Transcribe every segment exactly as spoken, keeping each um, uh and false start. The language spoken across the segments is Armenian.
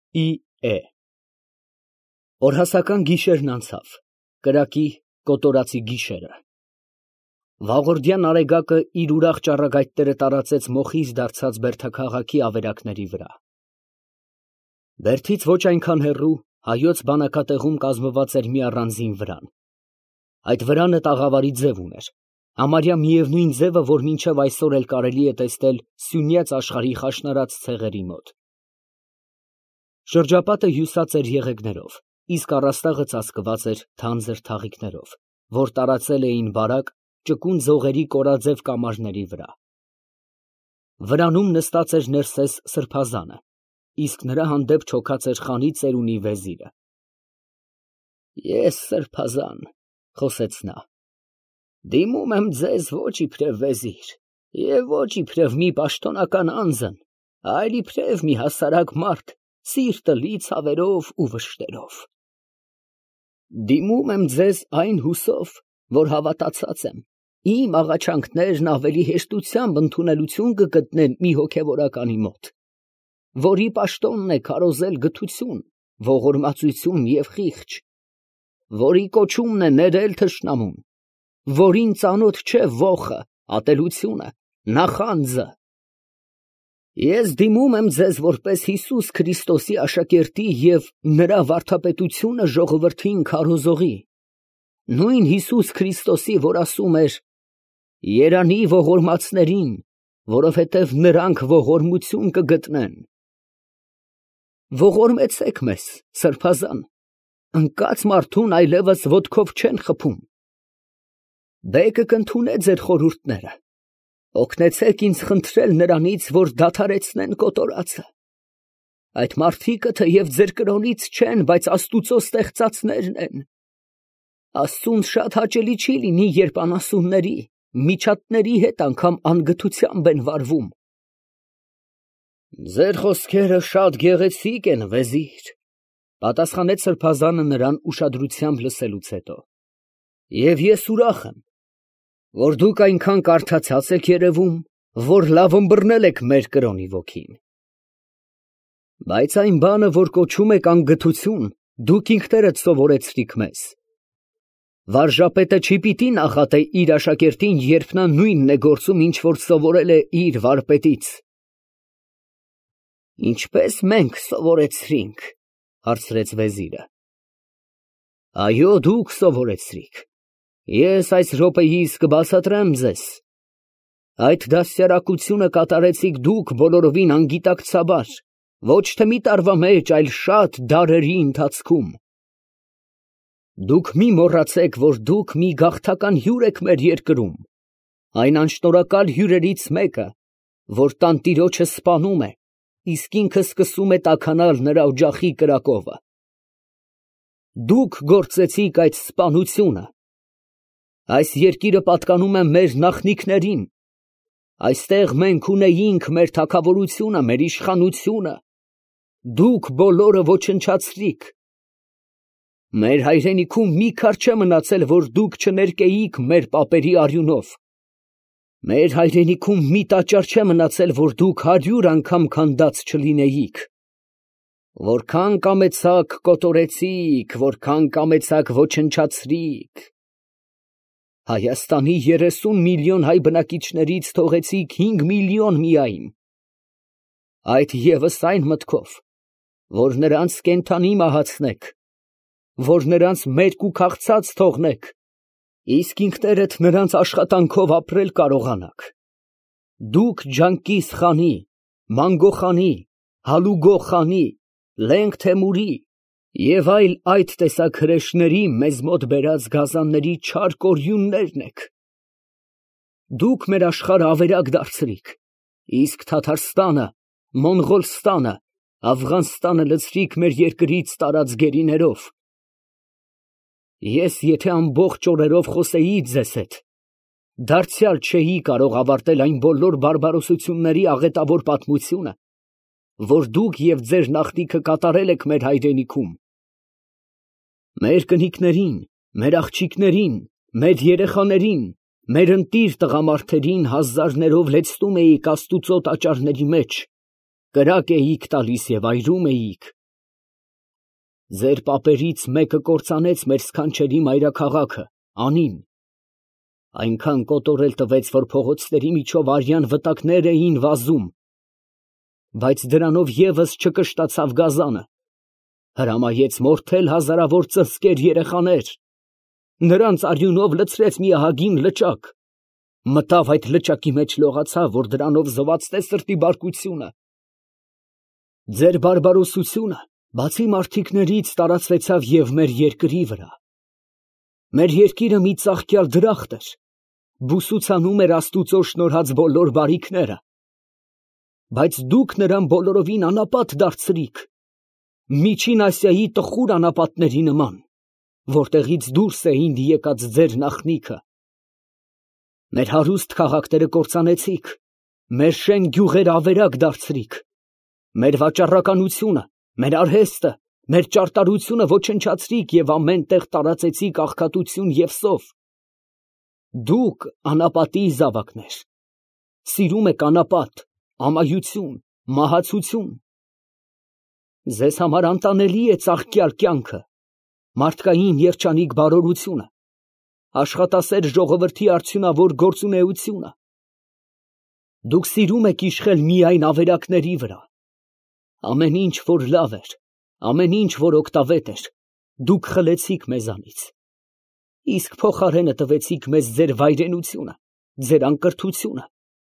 ի է Օրհասական գիշերն անցավ, կրակի կոտորածի գիշերը։ Վաղորդյան արեգակը իր ուրախ ճառագայթները տարածեց մոխիր դարձած բերդաքաղաքի ավերակների վրա։ Բերդից ոչ այնքան հեռու հայոց բանակատեղում կազմված էր մի առանձին վրան։ Այդ վրանը տաղավարի ձև ուներ, համարյա միևնույն ձևը, որ մինչև այսօր էլ կարելի է տեսնել Սյունյաց աշխարհի խաշնարած ցեղերի մոտ։ Շրջապատը հյուսած էր եղեգներով, իսկ առաստաղը ծածկված էր թանձր թաղիկներով, որ տարածել էին բարակ, ճկուն ձողերի կորաձև կամարների վրա։ Վրանում նստած էր Ներսես սրբազանը, իսկ նրա հանդեպ չոքած էր խանի ծերունի վեզիրը։ Ես սրբազան, խոսեց նա, դիմում եմ ձեզ ոչ իբրև վեզիր և ոչ իբրև մի պաշտոնական անձն, այլ իբրև մի հասարակ մարդ, սիրտը լի ցավերով ու վշտերով։ Դիմում եմ ձեզ այն հուսով, որ հավատացած եմ, իմ աղաչանքներն ավելի հեշտությամբ ընդունելություն կգտնեն մի հոգևորականի մոտ, որի պաշտոնն է քարոզել գթություն, ողորմածություն և խիղճ, որի կոչումն է ներել թշնամուն, որին ծանոթ չէ ոխը, ատելությունը, նախանձը։ Ես դիմում եմ ձեզ որպես Հիսուս Քրիստոսի աշակերտի և նրա վարդապետությունը ժողովրդին քարոզողի, նույն Հիսուս Քրիստոսի, որ ասում էր. «Երանի ողորմածներին, որովհետև նրանք ողորմություն կգտնեն»։ Ողորմեցեք մեզ, սրբազան, ընկած մարդուն այլևս ոտքով չեն խփում։ Բեկը կընդունե ձեր խորհուրդները, օգնեցեք ինձ խնդրել նրանից, որ դադարեցնեն կոտորածը։ Այդ մարդիկը թեև ձեր կրոնից չեն, բայց Աստուծո ստեղծածներն են։ Աստծուն շատ հաճելի չի լինի, երբ անասունների, միջատների հետ անգամ անգթությամբ են վարվում։ Ձեր խոսքերը շատ գեղեցիկ են, վեզիր, պատասխանեց սրբազանը նրան ուշադրությամբ լսելուց հետո, և ես ուրախ եմ, որ դուք այնքան կարդացած եք երևում, որ լավ ըմբռնել եք մեր կրոնի ոգին։ Բայց այն բանը, որ կոչում եք անգթություն, դուք ինքներդ սովորեցրիք մեզ։ Վարժապետը չի պիտի նախատե իր աշակերտին, երբ նա նույնն է գործում, ինչ որ սովորել է իր վարպետից։ Ինչպես մենք սովորեցրինք, հարցրեց վեզիրը։ Այո, դուք սովորեցրիք։ Ես այս րոպեիս կբացատրեմ ձեզ։ Այդ դաստիարակությունը կատարեցիք դուք բոլորովին անգիտակցաբար, ոչ թե մի տարվա մեջ, այլ շատ դարերի ընթացքում։ Դուք մի մոռացեք, որ դուք մի գաղթական հյուր եք մեր երկրում, այն անշնորհակալ հյուրերից մեկը, որ տանտիրոջը սպանում է, իսկ ինքը սկսում է տաքանալ նրա օջախի կրակովը։ Դուք գործեցիք այդ սպանությունը։ Այս երկիրը պատկանում է մեր նախնիքներին։ Այստեղ մենք ունեինք մեր թագավորությունը, մեր իշխանությունը։ Դուք բոլորը ոչնչացրիք։ Մեր հայրենիքում մի քար չէ մնացել, որ դուք չներկեիք մեր պապերի արյունով։ Մեր հայրենիքում մի տաճար չէ մնացել, որ դուք հարյուր անգամ քանդած չլինեիք։ Որքան կամեցաք կոտորեցիք, որքան կամեցաք ոչնչացրիք։ Հայաստանի երեսուն միլիոն հայ բնակիչներից թողեցիք հինգ միլիոն միայն։ Այդ ևս այն մտքով, որ նրանց կենդանի մահացնեք, որ նրանց մերկ ու քաղցած թողնեք, իսկ ինքներդ նրանց աշխատանքով ապրել կարողանաք։ Դուք Ջանգիզ խանի, Մանգո խանի, Հալուգո խանի, Լենգ Թեմուրի և այլ այդ տեսակ հրեշների մեզ մոտ բերած գազանների չար կորյուններն եք։ Դուք մեր աշխարհը ավերակ դարձրիք, իսկ Թաթարստանը, Մոնղոլստանը, Աֆղանստանը լցրիք մեր երկրից տարած գերիներով։ Ես եթե ամբողջ օրերով խոսեի ձեզ հետ, դարձյալ չէի կարող ավարտել այն բոլոր բարբարոսությունների աղետավոր պատմությունը, որ դուք և ձեր նախնիքը կատարել եք մեր հայրենիքում։ Մեր կնիկներին, մեր աղջիկներին, մեր երեխաներին, մեր ընտիր տղամարդերին հազարներով լեցնում էիք Աստուծո տաճարների մեջ, կրակ էիք տալիս և այրում էիք, Ձեր պապերից մեկը կործանեց մեր սքանչելի մայրաքաղաքը, անին, այնքան կոտորել տվեց, որ փողոցների միջով արյան վտակներ էին վազում, բայց դրանով ևս չկշտացավ գազանը, հրամայեց մորթել հազարավոր ծսկեր երեխաներ, նրանց արյունով լցրեց մի ահագին լճակ, մտավ այդ լճակի մեջ, լողացավ, որ դրանով զովացնե սրտի բարկությունը։ Ձեր բարբարոսությունը բացի մարդիկներից տարածվեցավ և մեր երկրի վրա։ Մեր երկիրը մի ծաղկյալ դրախտ էր, բուսուցանում էր Աստուծո շնորհած բոլոր բարիքները, բայց դուք նրան բոլորովին անապատ դարձրիք, Միջին Ասիայի տխուր անապատների նման, որտեղից դուրս էին եկած ձեր նախնիքը։ Մեր հարուստ քաղաքները կործանեցիք, մեր շեն գյուղերը ավերակ դարձրիք, մեր վաճառականությունը, մեր արհեստը, մեր ճարտարությունը ոչնչացրիք և ամեն տեղ տարածեցիք աղքատություն և սով։ Դուք անապատի զավակներ, սիրում եք անապատ, ամայություն, մահացություն։ Ձեզ համար անտանելի է ծաղկյալ կյանքը, մարդկային երջանիկ բարօրությունը, աշխատասեր ժողովրդի արդյունավոր գործունեությունը։ Դուք սիրում եք իշխել միայն ավերակների վրա։ Ամեն ինչ, որ լավ էր, ամեն ինչ, որ օգտավետ էր, դուք խլեցիք մեզանից, իսկ փոխարենը տվեցիք մեզ ձեր վայրենությունը, ձեր անկրթությունը։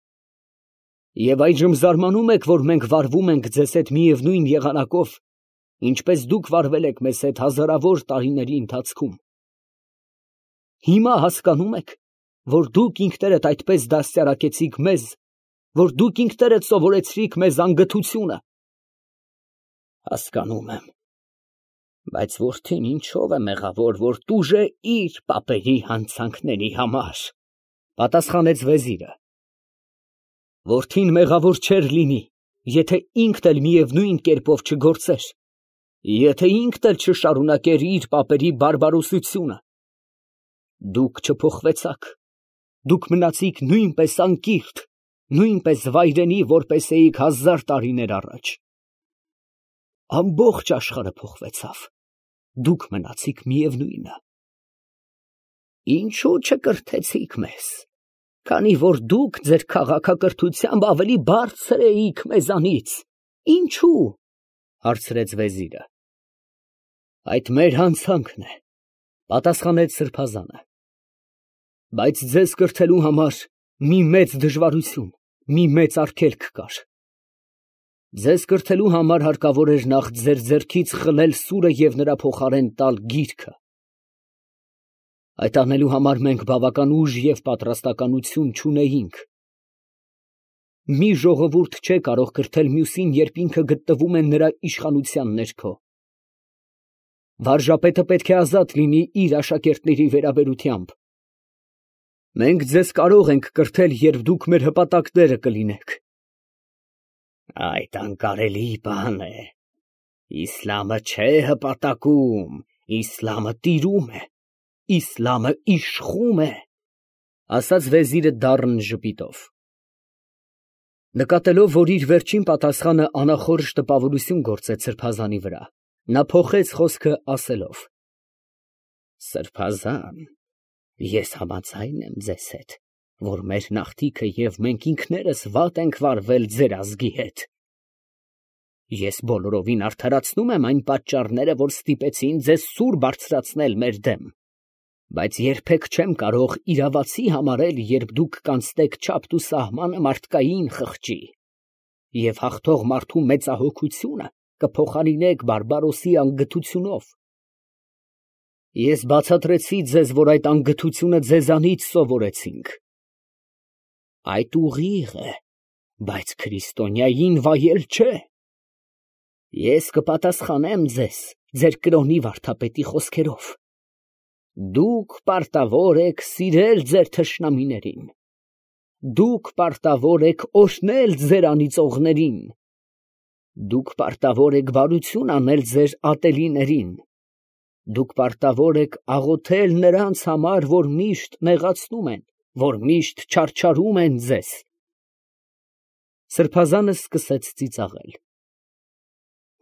Եվ այժմ զարմանում եք, որ մենք վարվում ենք ձեզ հետ միևնույն եղանակով, ինչպես դուք վարվել եք մեզ հետ հազարավոր տարիների ընթացքում։ Հիմա հասկանում եք, որ դուք ինքներդ այդպես դաստիարակեցիք մեզ, որ դուք ինքներդ սովորեցրիք մեզ անգթությունը։ Հասկանում եմ, բայց որդին ինչով է մեղավոր, որ տուժ է իր պապերի հանցանքների համար, պատասխանեց վեզիրը։ Որդին մեղավոր չէր լինի, եթե ինքն էլ միևնույն կերպով չգործեր, եթե ինքն էլ չշարունակեր իր պապերի բարբարոսությունը։ Դուք չփոխվեցաք, դուք մնացիք նույնպես անկիրթ, նույնպես վայրենի, որպես էիք հազար տարիներ առաջ։ Ամբողջ աշխարհը փոխվեցավ, դուք մնացիք միևնույնը։ Ինչո՞ւ չկրթեցիք մեզ, քանի որ դուք ձեր քաղաքակրթությամբ ավելի բարձր էիք մեզանից, ինչո՞ւ, հարցրեց վեզիրը։ Այդ մեր հանցանքն է, պատասխանեց սրբազանը։ Բայց ձեզ կրթելու համար մի մեծ դժվարություն, մի մեծ արգելք կար։ Ձեզ կրթելու համար հարկավոր էր նախ ձեր ձեռքից խլել սուրը և նրա փոխարեն տալ գիրքը։ Այդ անելու համար մենք բավական ուժ և պատրաստականություն չունեինք։ Մի ժողովուրդ չէ կարող կրթել մյուսին, երբ ինքը գտնվում է նրա իշխանության ներքո։ Վարժապետը պետք է ազատ լինի իր աշակերտների վերաբերությամբ։ Մենք ձեզ կարող ենք կրթել, երբ դուք մեր հպատակները կլինեք։ Այդ անկարելի բան է։ Իսլամը չէ հպատակում, իսլամը տիրում է, իսլամը իշխում է, ասաց վեզիրը դառն ժպիտով։ Նկատելով, որ իր վերջին պատասխանը անախորժ տպավորություն գործեց սրբազանի վրա, նա փոխեց խոսքը ասելով. Սրբազան, ես համաձայն եմ ձեզ հետ, որ մեր նախտիքը և մենք ինքներս վատ ենք վարվել ձեր ազգի հետ։ Ես բոլորովին արդարացնում եմ այն պատճառները, որ ստիպեցին ձեզ սուր բարձրացնել մեր դեմ, բայց երբեք չեմ կարող իրավացի համարել, երբ դուք կանցնեք չափ ու սահմանը մարդկային խղճի և հաղթող մարդու մեծահոգությունը կփոխարինեք բարբարոսի անգթությունով։ Ես բացատրեցի ձեզ, որ այդ անգթությունը ձեզանից սովորեցինք։ Այդ ուղիղ է, բայց քրիստոնյային վայել չէ։ Ես կպատասխանեմ ձեզ ձեր կրոնի վարդապետի խոսքերով. դուք պարտավոր եք սիրել ձեր թշնամիներին, դուք պարտավոր եք օրհնել ձեր անիծողներին, դուք պարտավոր եք բարություն անել ձեր ատելիներին, դուք պարտավոր եք աղոթել նրանց համար, որ միշտ նեղացնում են, որ միշտ չարչարում են ձեզ։ Սրբազանը սկսեց ծիծաղել։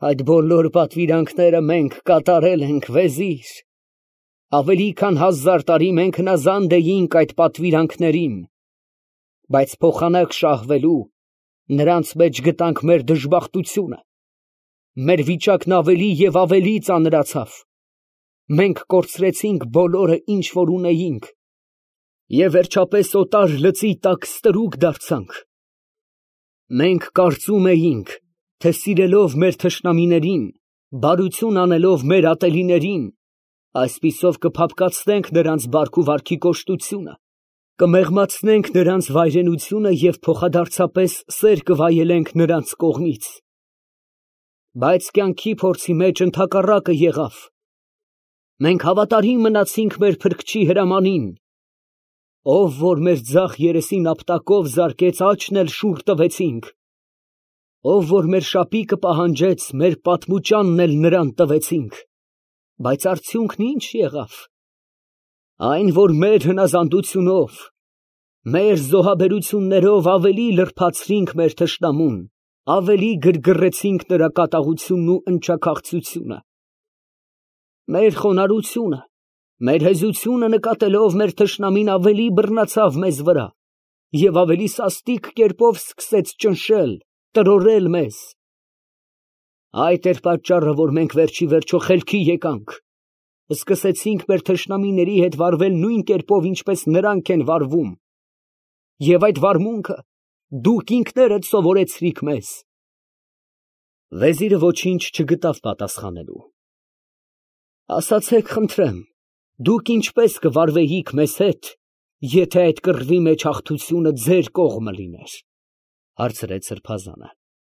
Այդ բոլոր պատվիրանքները մենք կատարել ենք, վեզիր։ Ավելի քան հազար տարի մենք հնազանդ էինք այդ պատվիրանքներին, բայց փոխանակ շահվելու նրանց մեջ գտանք մեր դժբախտությունը, մեր վիճակն ավելի և ավելի ծանրացավ, մենք կորցրեցինք բոլորը, ինչ որ ունեինք, և վերջապես օտար լծի տակ ստրուկ դարձանք։ Մենք կարծում էինք, թե սիրելով մեր թշնամիներին, բարություն անելով մեր ատելիներին, այսպիսով կփափկացնենք նրանց բարք ու վարքի կոշտությունը, կմեղմացնենք նրանց վայրենությունը և փոխադարձապես սեր կվայելենք նրանց կողմից։ Բայց կյանքի փորձի մեջ ընդհակառակը եղավ։ Մենք հավատարիմ մնացինք մեր փրկչի հրամանին, ով որ մեր ձախ երեսին ապտակով զարկեց, աջն էլ շուռ տվեցինք, ով որ մեր շապիկը պահանջեց, մեր պատմուճանն էլ նրան տվեցինք, բայց արդյունքն ինչ եղավ։ Այն, որ մեր հնազանդությունով, մեր զոհաբերություններով ավելի լրբացրինք մեր թշնամուն, ավելի գրգռեցինք նրա կատաղությունն ու ընչաքաղցությունը։ Մեր խոնարհությունը, մեր հեզությունը նկատելով մեր թշնամին ավելի բռնացավ մեզ վրա և ավելի սաստիկ կերպով սկսեց ճնշել, տրորել մեզ։ Այդ էր պատճառը, որ մենք վերջի վերջո խելքի եկանք, սկսեցինք մեր թշնամիների հետ վարվել նույն կերպով, ինչպես նրանք են վարվում, և այդ վարմունքը դուք ինքներդ սովորեցրիք մեզ։ Վեզիրը ոչինչ չգտավ պատասխանելու։ Ասացեք, խնդրեմ, դուք ինչպես կվարվեիք մեզ հետ, եթե այդ կռվի մեջ հաղթությունը ձեր կողմը լիներ, հարցրեց սրբազանը։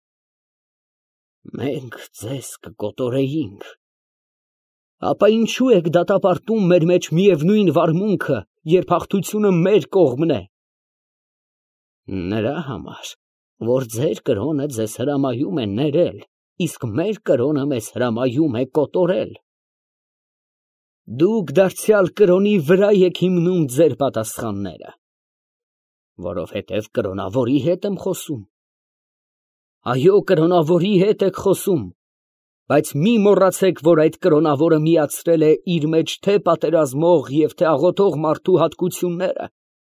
Մենք ձեզ կկոտորեինք։ Ապա ինչու եք դատապարտում մեր մեջ միևնույն վարմունքը, երբ հաղթությունը մեր կողմն է։ Նրա համար, որ ձեր կրոնը ձեզ հրամայում է ներել, իսկ մեր կրոնը մեզ հրամայում է կոտորել։ Դուք դարձյալ կրոնի վրա եք հիմնում ձեր պատասխանները, որովհետև կրոնավորի հետ եմ խոսում։ Այո, կրոնավորի հետ եք խոսում, բայց մի մոռացեք, որ այդ կրոնավորը միացրել է իր մեջ թե պատերազմող և թե աղոթող մարդու հատկությունները։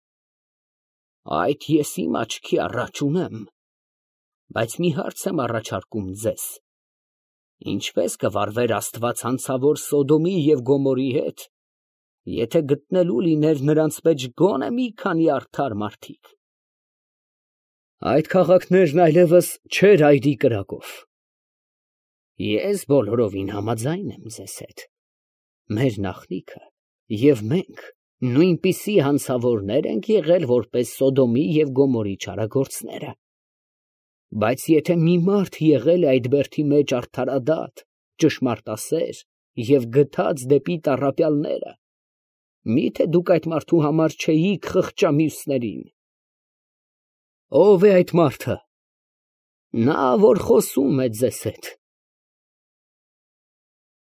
Այդ ես իմ աչքի առաջ ունեմ, բայց մի հարց եմ առաջարկում ձեզ. ինչպես կվարվեր Աստված հանցավոր Սոդոմի և Գոմորի հետ, եթե գտնելու լիներ նրանց մեջ գոնե մի քանի արդար մարդիկ։ Այդ քաղաքներն այլևս չեր այրի կրակով։ Ես բոլորովին համաձայն եմ ձեզ հետ։ Մեր նախնիքը և մենք նույնպիսի հանցավորներ ենք եղել, որպես Սոդոմի և Գոմորի չարագործները։ Բայց եթե մի մարդ եղել է այդ բերդի մեջ արդարադատ, ճշմարտասեր և գթած դեպի տառապյալները, մի՞թե դուք այդ մարդու համար չէիք խղճա մյուսներին։ Ո՞վ է այդ մարդը։ Նա, որ խոսում է ձեզ հետ։